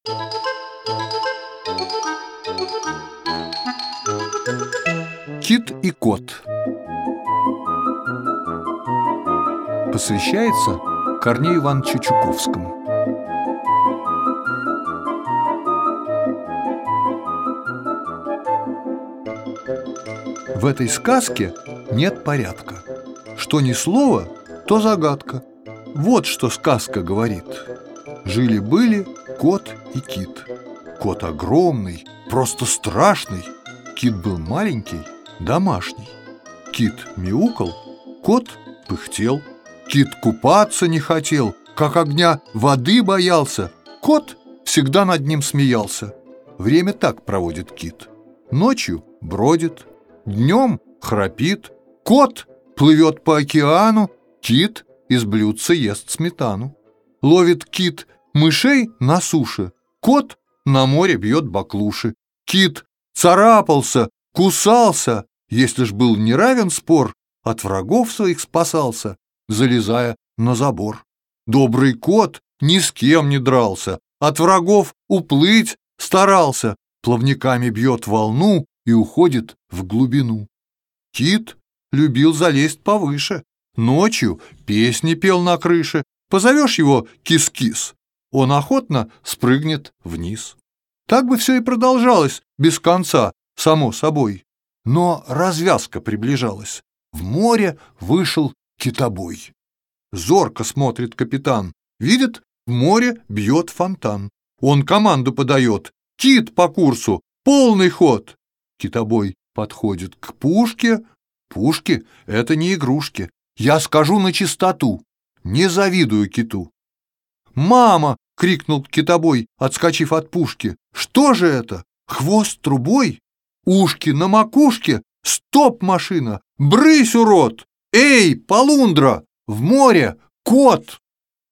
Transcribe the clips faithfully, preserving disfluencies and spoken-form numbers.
Кит и кот. Посвящается Корнею Ивановичу Чуковскому. В этой сказке нет порядка. Что ни слово, то загадка. Вот что сказка говорит. Жили-были кот и кит. Кот огромный, просто страшный. Кит был маленький, домашний. Кит мяукал, кот пыхтел. Кит купаться не хотел, как огня воды боялся. Кот всегда над ним смеялся. Время так проводит кит. Ночью бродит, днем храпит. Кот плывет по океану, кит из блюдца ест сметану. Ловит кит мышей на суше, кот на море бьет баклуши. Кит царапался, кусался, если ж был неравен спор, от врагов своих спасался, залезая на забор. Добрый кот ни с кем не дрался, от врагов уплыть старался, плавниками бьет волну и уходит в глубину. Кит любил залезть повыше, ночью песни пел на крыше. Позовешь его кис-кис, он охотно спрыгнет вниз. Так бы все и продолжалось без конца, само собой. Но развязка приближалась. В море вышел китобой. Зорко смотрит капитан. Видит, в море бьет фонтан. Он команду подает: кит по курсу, полный ход. Китобой подходит к пушке. Пушки — это не игрушки. Я скажу на чистоту, не завидую киту. «Мама!» — крикнул китобой, отскочив от пушки. «Что же это? Хвост трубой? Ушки на макушке? Стоп, машина! Брысь, урод! Эй, полундра! В море кот!»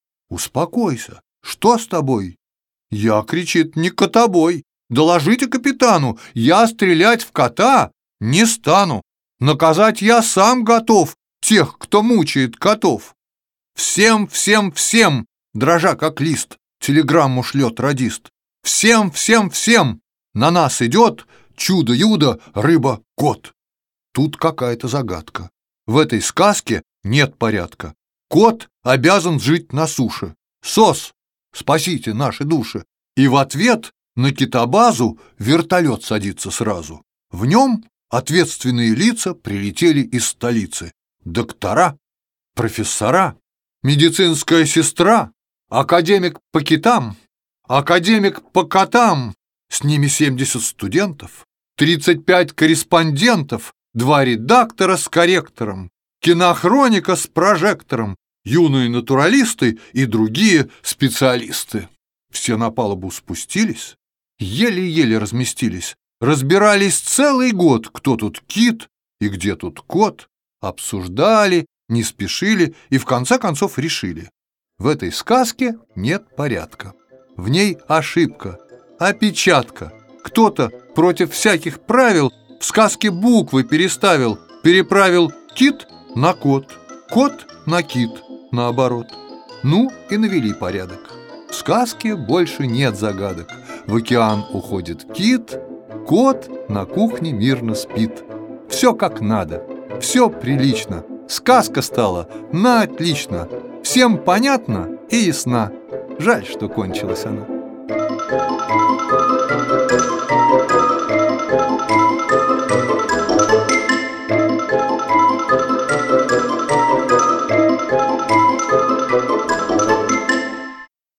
«Успокойся! Что с тобой?» «Я, — кричит, — не котобой! Доложите капитану! Я стрелять в кота не стану! Наказать я сам готов тех, кто мучает котов!» «Всем, всем, всем!» — дрожа как лист, телеграмму шлет радист. «Всем, всем, всем! На нас идет чудо-юдо рыба-кот!» Тут какая-то загадка. В этой сказке нет порядка. Кот обязан жить на суше. СОС, спасите наши души! И в ответ на китобазу вертолет садится сразу. В нем ответственные лица прилетели из столицы. Доктора, профессора, медицинская сестра, академик по китам, академик по котам, с ними семьдесят студентов, тридцать пять корреспондентов, два редактора с корректором, кинохроника с прожектором, юные натуралисты и другие специалисты. Все на палубу спустились, еле-еле разместились, разбирались целый год, кто тут кит и где тут кот, обсуждали, не спешили и в конце концов решили: в этой сказке нет порядка. В ней ошибка, опечатка. Кто-то против всяких правил в сказке буквы переставил, переправил кит на кот, кот на кит, наоборот. Ну и навели порядок. В сказке больше нет загадок. В океан уходит кит, кот на кухне мирно спит. Все как надо, все прилично. Сказка стала на отлично. Всем понятна и ясна. Жаль, что кончилась она.